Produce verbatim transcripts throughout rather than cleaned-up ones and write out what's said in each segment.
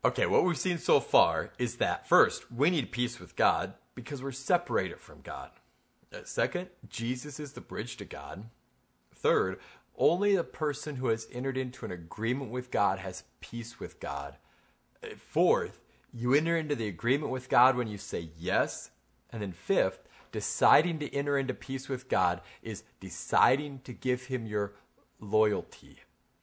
Okay, what we've seen so far is that first, we need peace with God because we're separated from God. Uh, Second, Jesus is the bridge to God. Third, only the person who has entered into an agreement with God has peace with God. Uh, Fourth, you enter into the agreement with God when you say yes. And then fifth, deciding to enter into peace with God is deciding to give him your loyalty.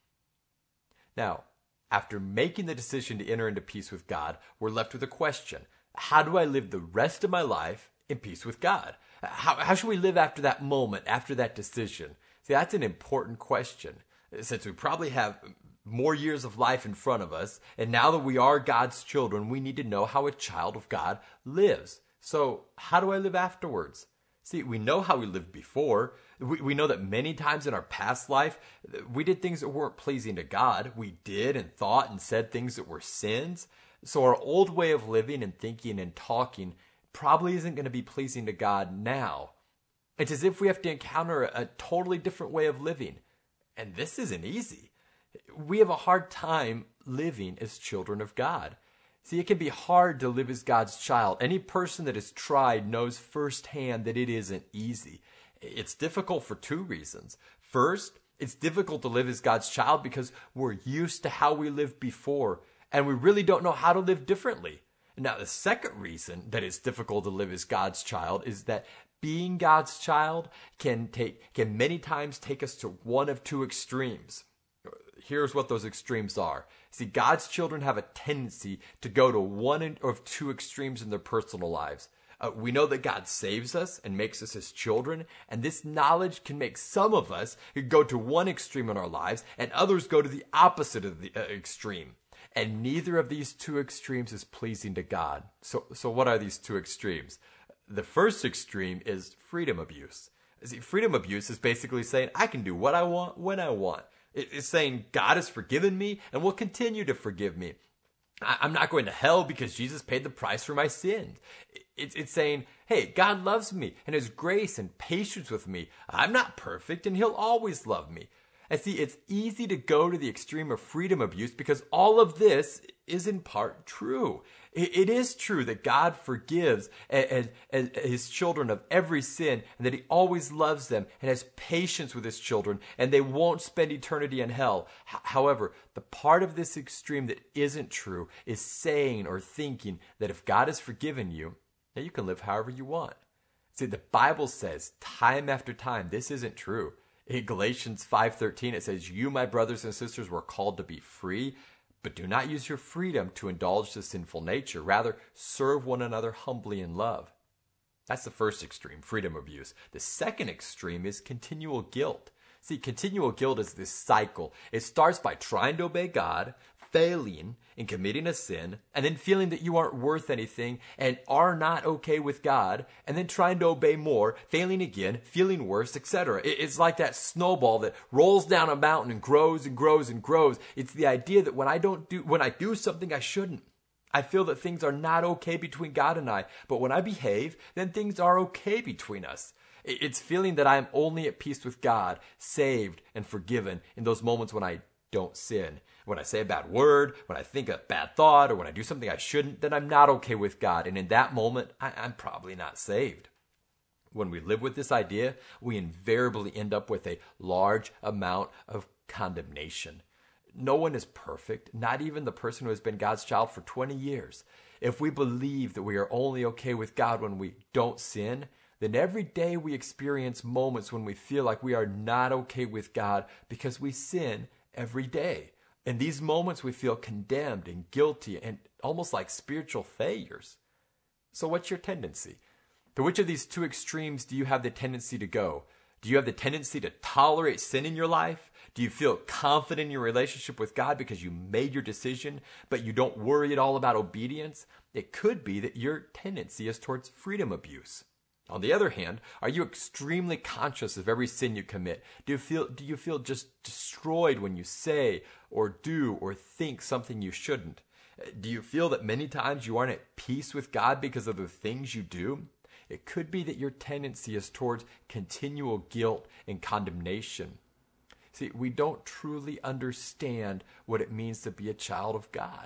Now, after making the decision to enter into peace with God, we're left with a question. How do I live the rest of my life in peace with God? How, how should we live after that moment, after that decision? See, that's an important question, since we probably have more years of life in front of us, and now that we are God's children, we need to know how a child of God lives. So, how do I live afterwards? See, we know how we lived before. We, we know that many times in our past life, we did things that weren't pleasing to God. We did and thought and said things that were sins. So our old way of living and thinking and talking probably isn't going to be pleasing to God now. It's as if we have to encounter a, a totally different way of living. And this isn't easy. We have a hard time living as children of God. See, it can be hard to live as God's child. Any person that has tried knows firsthand that it isn't easy. It's difficult for two reasons. First, it's difficult to live as God's child because we're used to how we lived before, and we really don't know how to live differently. Now, the second reason that it's difficult to live as God's child is that being God's child can take can many times take us to one of two extremes. Here's what those extremes are. See, God's children have a tendency to go to one of two extremes in their personal lives. Uh, we know that God saves us and makes us his children, and this knowledge can make some of us go to one extreme in our lives, and others go to the opposite of the uh, extreme. And neither of these two extremes is pleasing to God. So, so what are these two extremes? The first extreme is freedom abuse. See, freedom abuse is basically saying, I can do what I want when I want. It's saying God has forgiven me and will continue to forgive me. I'm not going to hell because Jesus paid the price for my sins. It's saying, hey, God loves me and has grace and patience with me. I'm not perfect and he'll always love me. And see, it's easy to go to the extreme of freedom abuse because all of this is in part true. It is true that God forgives his children of every sin and that he always loves them and has patience with his children and they won't spend eternity in hell. However, the part of this extreme that isn't true is saying or thinking that if God has forgiven you, then you can live however you want. See, the Bible says time after time this isn't true. In Galatians five thirteen, it says, you, my brothers and sisters, were called to be free, but do not use your freedom to indulge the sinful nature. Rather, serve one another humbly in love. That's the first extreme, freedom abuse. The second extreme is continual guilt. See, continual guilt is this cycle. It starts by trying to obey God, failing in committing a sin, and then feeling that you aren't worth anything and are not okay with God, and then trying to obey more, failing again, feeling worse, et cetera. It's like that snowball that rolls down a mountain and grows and grows and grows. It's the idea that when I don't do, when I do something I shouldn't, I feel that things are not okay between God and I, but when I behave, then things are okay between us. It's feeling that I am only at peace with God, saved and forgiven in those moments when I don't sin. When I say a bad word, when I think a bad thought, or when I do something I shouldn't, then I'm not okay with God. And in that moment, I, I'm probably not saved. When we live with this idea, we invariably end up with a large amount of condemnation. No one is perfect, not even the person who has been God's child for twenty years. If we believe that we are only okay with God when we don't sin, then every day we experience moments when we feel like we are not okay with God because we sin every day. In these moments, we feel condemned and guilty and almost like spiritual failures. So what's your tendency? To which of these two extremes do you have the tendency to go? Do you have the tendency to tolerate sin in your life? Do you feel confident in your relationship with God because you made your decision, but you don't worry at all about obedience? It could be that your tendency is towards freedom abuse. On the other hand, are you extremely conscious of every sin you commit? Do you feel do you feel just destroyed when you say or do or think something you shouldn't? Do you feel that many times you aren't at peace with God because of the things you do? It could be that your tendency is towards continual guilt and condemnation. See, we don't truly understand what it means to be a child of God.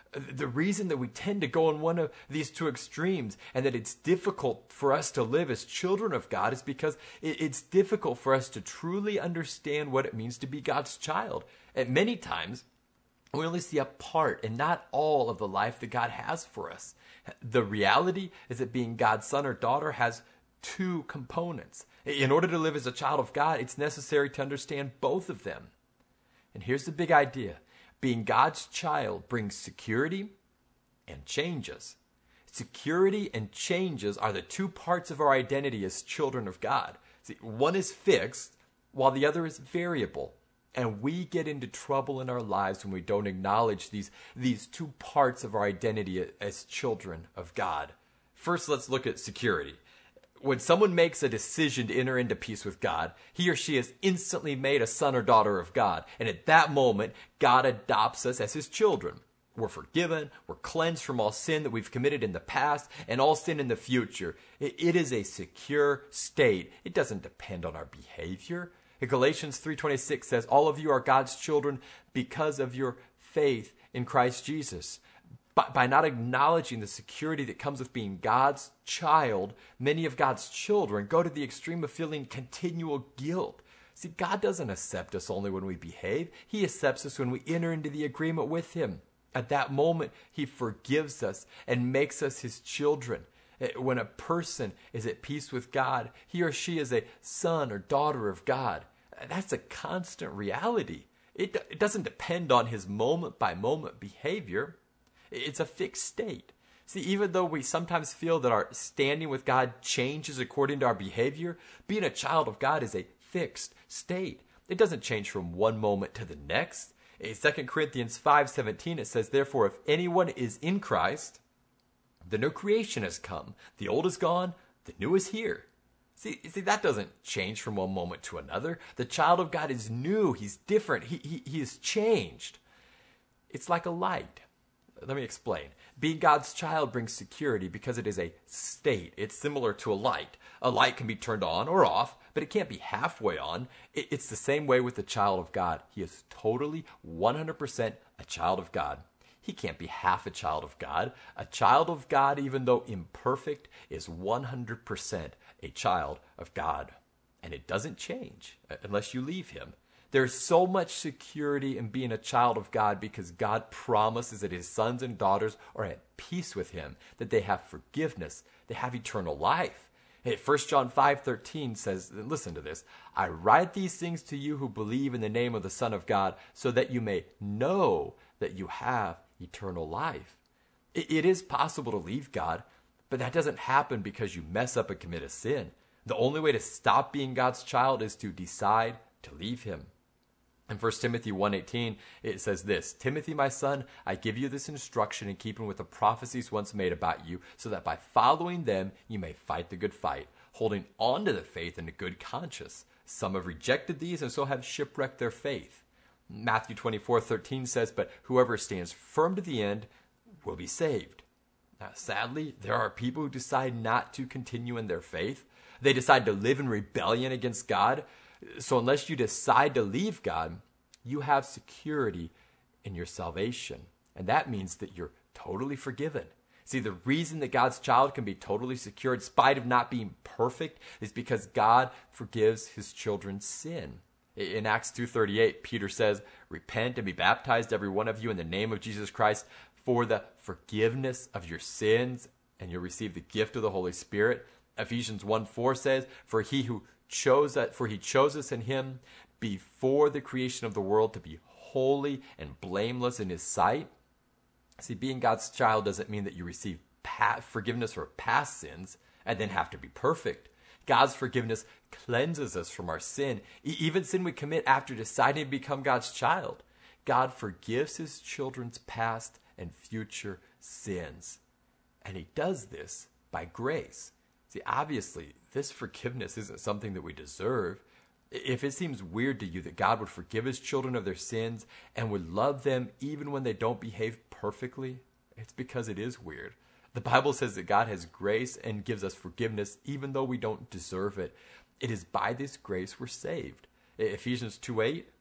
The reason that we tend to go in one of these two extremes and that it's difficult for us to live as children of God is because it's difficult for us to truly understand what it means to be God's child. And many times, we only see a part and not all of the life that God has for us. The reality is that being God's son or daughter has two components. In order to live as a child of God, it's necessary to understand both of them. And here's the big idea. Being God's child brings security and changes. Security and changes are the two parts of our identity as children of God. See, one is fixed while the other is variable. And we get into trouble in our lives when we don't acknowledge these, these two parts of our identity as children of God. First, let's look at security. When someone makes a decision to enter into peace with God, he or she is instantly made a son or daughter of God. And at that moment, God adopts us as his children. We're forgiven, we're cleansed from all sin that we've committed in the past and all sin in the future. It, it is a secure state. It doesn't depend on our behavior. Galatians three twenty-six says, all of you are God's children because of your faith in Christ Jesus. By, by not acknowledging the security that comes with being God's child, many of God's children go to the extreme of feeling continual guilt. See, God doesn't accept us only when we behave. He accepts us when we enter into the agreement with him. At that moment, he forgives us and makes us his children. When a person is at peace with God, he or she is a son or daughter of God. That's a constant reality. It, it doesn't depend on his moment-by-moment behavior. It's a fixed state. See, even though we sometimes feel that our standing with God changes according to our behavior, being a child of God is a fixed state. It doesn't change from one moment to the next. In Second Corinthians five seventeen, it says, therefore, if anyone is in Christ, the new creation has come. The old is gone. The new is here. See, see, that doesn't change from one moment to another. The child of God is new. He's different. He, he, he is changed. It's like a light. Let me explain. Being God's child brings security because it is a state. It's similar to a light. A light can be turned on or off, but it can't be halfway on. It, it's the same way with the child of God. He is totally one hundred percent a child of God. He can't be half a child of God. A child of God, even though imperfect, is one hundred percent a child of God. And it doesn't change unless you leave him. There's so much security in being a child of God because God promises that his sons and daughters are at peace with him, that they have forgiveness, they have eternal life. First John five thirteen says, listen to this, I write these things to you who believe in the name of the Son of God so that you may know that you have eternal life. It is possible to leave God, but that doesn't happen because you mess up and commit a sin. The only way to stop being God's child is to decide to leave him. In First Timothy one eighteen, it says this, Timothy, my son, I give you this instruction in keeping with the prophecies once made about you, so that by following them you may fight the good fight, holding on to the faith in a good conscience. Some have rejected these and so have shipwrecked their faith. Matthew twenty-four thirteen says, but whoever stands firm to the end will be saved. Now, sadly, there are people who decide not to continue in their faith. They decide to live in rebellion against God. So unless you decide to leave God, you have security in your salvation. And that means that you're totally forgiven. See, the reason that God's child can be totally secure in spite of not being perfect is because God forgives his children's sin. In Acts two thirty-eight, Peter says, repent and be baptized, every one of you, in the name of Jesus Christ for the forgiveness of your sins, and you'll receive the gift of the Holy Spirit. Ephesians one four says, for he who chose that, for he chose us in him before the creation of the world to be holy and blameless in his sight. See, being God's child doesn't mean that you receive past forgiveness for past sins and then have to be perfect. God's forgiveness cleanses us from our sin, even sin we commit after deciding to become God's child. God forgives his children's past and future sins. And he does this by grace. See, obviously, this forgiveness isn't something that we deserve. If it seems weird to you that God would forgive his children of their sins and would love them even when they don't behave perfectly, it's because it is weird. The Bible says that God has grace and gives us forgiveness even though we don't deserve it. It is by this grace we're saved. Ephesians two eight,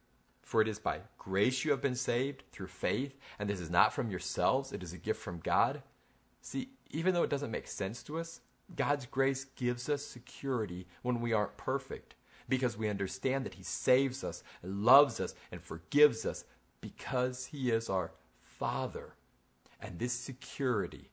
For it is by grace you have been saved through faith, and this is not from yourselves, it is a gift from God. See, even though it doesn't make sense to us, God's grace gives us security when we aren't perfect, because we understand that he saves us, and loves us, and forgives us because he is our Father. And this security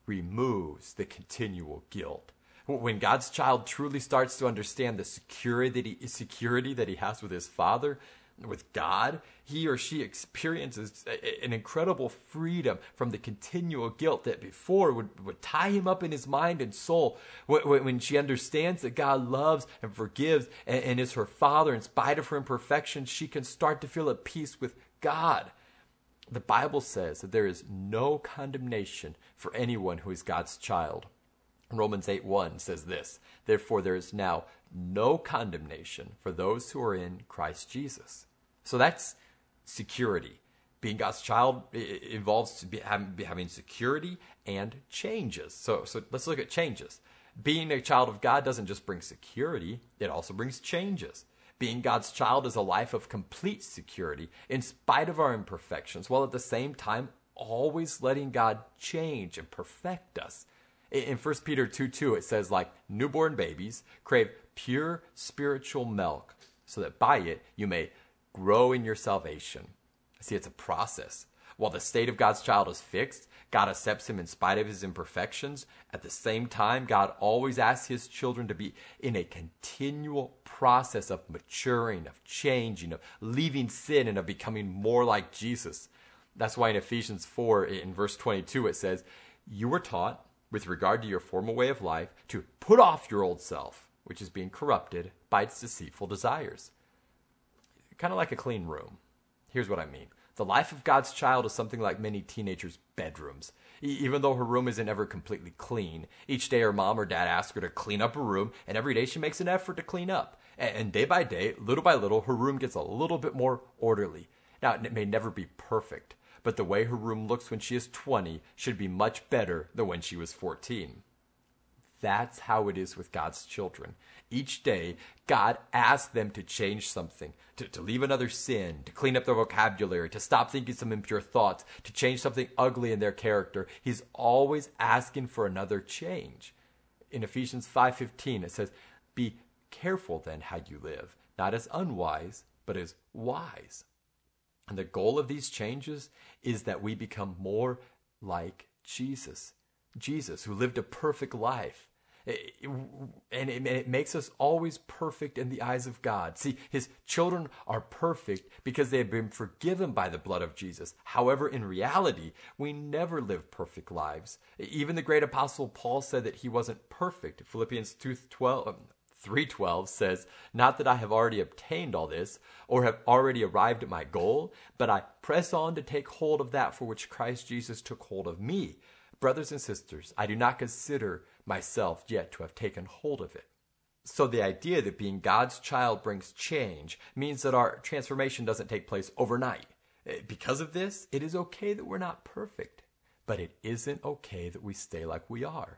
removes the continual guilt. When God's child truly starts to understand the security that he, security that he has with his Father, with God, he or she experiences an incredible freedom from the continual guilt that before would, would tie him up in his mind and soul. When, when she understands that God loves and forgives and, and is her Father in spite of her imperfections, she can start to feel at peace with God. The Bible says that there is no condemnation for anyone who is God's child. Romans eight one says this, therefore there is now no condemnation for those who are in Christ Jesus. So that's security. Being God's child involves having security and changes. So, so let's look at changes. Being a child of God doesn't just bring security, it also brings changes. Being God's child is a life of complete security in spite of our imperfections, while at the same time always letting God change and perfect us. In First Peter two two, it says, like newborn babies, crave pure spiritual milk, so that by it you may grow in your salvation. See, it's a process. While the state of God's child is fixed, God accepts him in spite of his imperfections. At the same time, God always asks his children to be in a continual process of maturing, of changing, of leaving sin, and of becoming more like Jesus. That's why in Ephesians four, in verse twenty-two, it says, you were taught, with regard to your former way of life, to put off your old self, which is being corrupted by its deceitful desires. Kind of like a clean room. Here's what I mean. The life of God's child is something like many teenagers' bedrooms. E- even though her room isn't ever completely clean, each day her mom or dad asks her to clean up her room, and every day she makes an effort to clean up. And, and day by day, little by little, her room gets a little bit more orderly. Now, it may never be perfect, but the way her room looks when she is twenty should be much better than when she was fourteen. That's how it is with God's children. Each day, God asks them to change something, to, to leave another sin, to clean up their vocabulary, to stop thinking some impure thoughts, to change something ugly in their character. He's always asking for another change. In Ephesians five fifteen, it says, be careful then how you live, not as unwise, but as wise. And the goal of these changes is that we become more like Jesus. Jesus, who lived a perfect life. And it makes us always perfect in the eyes of God. See, his children are perfect because they have been forgiven by the blood of Jesus. However, in reality, we never live perfect lives. Even the great apostle Paul said that he wasn't perfect. Philippians two twelve, three twelve says, not that I have already obtained all this or have already arrived at my goal, but I press on to take hold of that for which Christ Jesus took hold of me. Brothers and sisters, I do not consider myself yet to have taken hold of it. So the idea that being God's child brings change means that our transformation doesn't take place overnight. Because of this, it is okay that we're not perfect, but it isn't okay that we stay like we are.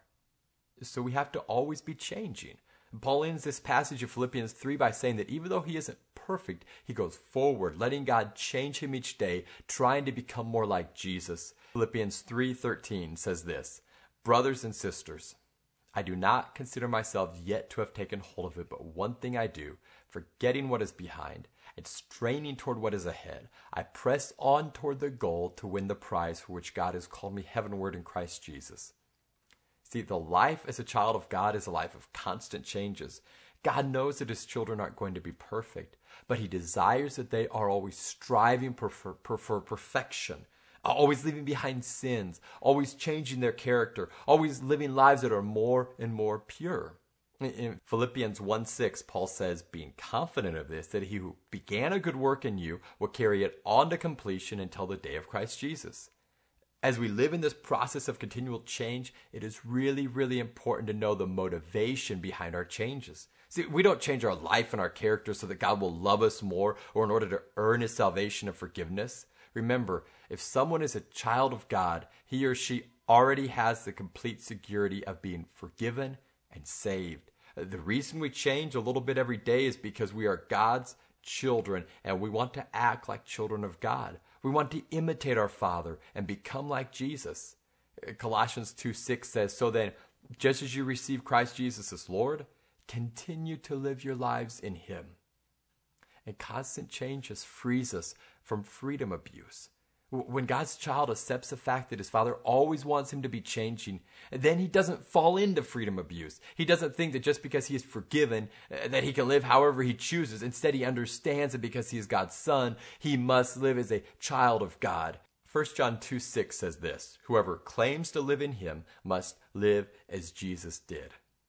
So we have to always be changing. Paul ends this passage of Philippians three by saying that even though he isn't perfect, he goes forward, letting God change him each day, trying to become more like Jesus. Philippians three thirteen says this, brothers and sisters, I do not consider myself yet to have taken hold of it, but one thing I do, forgetting what is behind and straining toward what is ahead, I press on toward the goal to win the prize for which God has called me heavenward in Christ Jesus. See, the life as a child of God is a life of constant changes. God knows that his children aren't going to be perfect, but he desires that they are always striving for, for, for perfection, always leaving behind sins, always changing their character, always living lives that are more and more pure. In Philippians one six, Paul says, being confident of this, that he who began a good work in you will carry it on to completion until the day of Christ Jesus. As we live in this process of continual change, it is really, really important to know the motivation behind our changes. See, we don't change our life and our character so that God will love us more or in order to earn his salvation and forgiveness. Remember, if someone is a child of God, he or she already has the complete security of being forgiven and saved. The reason we change a little bit every day is because we are God's children, and we want to act like children of God. We want to imitate our Father and become like Jesus. Colossians two six says, so then, just as you receive Christ Jesus as Lord, continue to live your lives in him. And constant change just frees us from freedom abuse. When God's child accepts the fact that his Father always wants him to be changing, then he doesn't fall into freedom abuse. He doesn't think that just because he is forgiven, that he can live however he chooses. Instead, he understands that because he is God's son, he must live as a child of God. First John two six says this, whoever claims to live in him must live as Jesus did.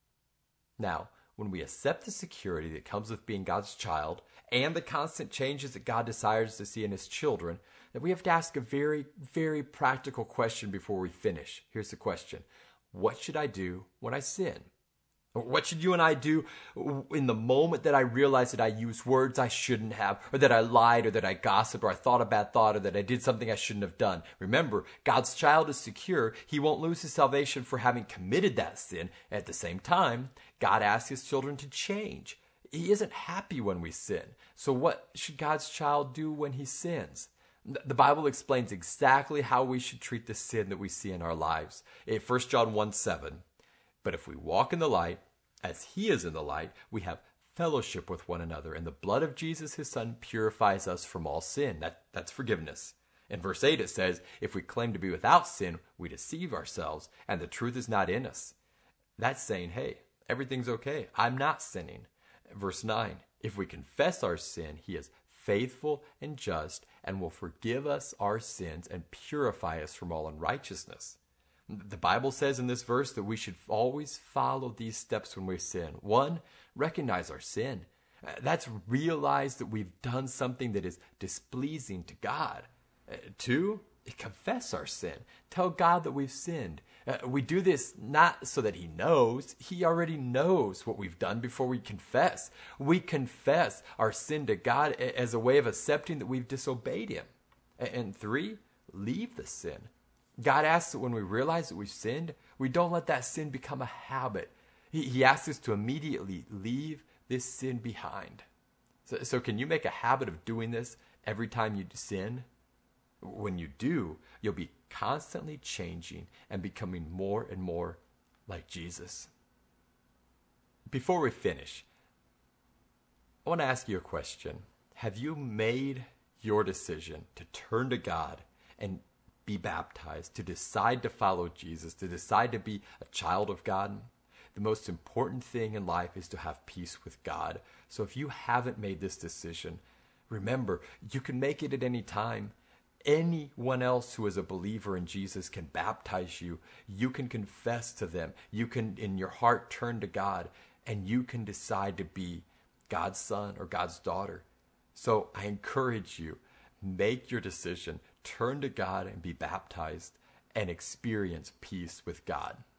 Now, when we accept the security that comes with being God's child and the constant changes that God desires to see in his children, that we have to ask a very, very practical question before we finish. Here's the question. What should I do when I sin? What should you and I do in the moment that I realize that I used words I shouldn't have, or that I lied, or that I gossiped, or I thought a bad thought, or that I did something I shouldn't have done? Remember, God's child is secure. He won't lose his salvation for having committed that sin. At the same time, God asks his children to change. He isn't happy when we sin. So what should God's child do when he sins? The Bible explains exactly how we should treat the sin that we see in our lives. In First John one seven, but if we walk in the light, as he is in the light, we have fellowship with one another, and the blood of Jesus, his son, purifies us from all sin. That, that's forgiveness. In verse eight it says, if we claim to be without sin, we deceive ourselves, and the truth is not in us. That's saying, hey, everything's okay. I'm not sinning. Verse nine, if we confess our sin, he is faithful and just, and will forgive us our sins and purify us from all unrighteousness. The Bible says in this verse that we should always follow these steps when we sin. One, recognize our sin. That's realize that we've done something that is displeasing to God. Two, confess our sin. Tell God that we've sinned. Uh, we do this not so that he knows. He already knows what we've done before we confess. We confess our sin to God as a way of accepting that we've disobeyed him. And three, leave the sin. God asks that when we realize that we've sinned, we don't let that sin become a habit. He, he asks us to immediately leave this sin behind. So, so can you make a habit of doing this every time you sin? When you do, you'll be constantly changing and becoming more and more like Jesus. Before we finish, I want to ask you a question. Have you made your decision to turn to God and be baptized, to decide to follow Jesus, to decide to be a child of God? The most important thing in life is to have peace with God. So if you haven't made this decision, remember, you can make it at any time. Anyone else who is a believer in Jesus can baptize you. You can confess to them. You can, in your heart, turn to God, and you can decide to be God's son or God's daughter. So I encourage you, make your decision, turn to God and be baptized, and experience peace with God.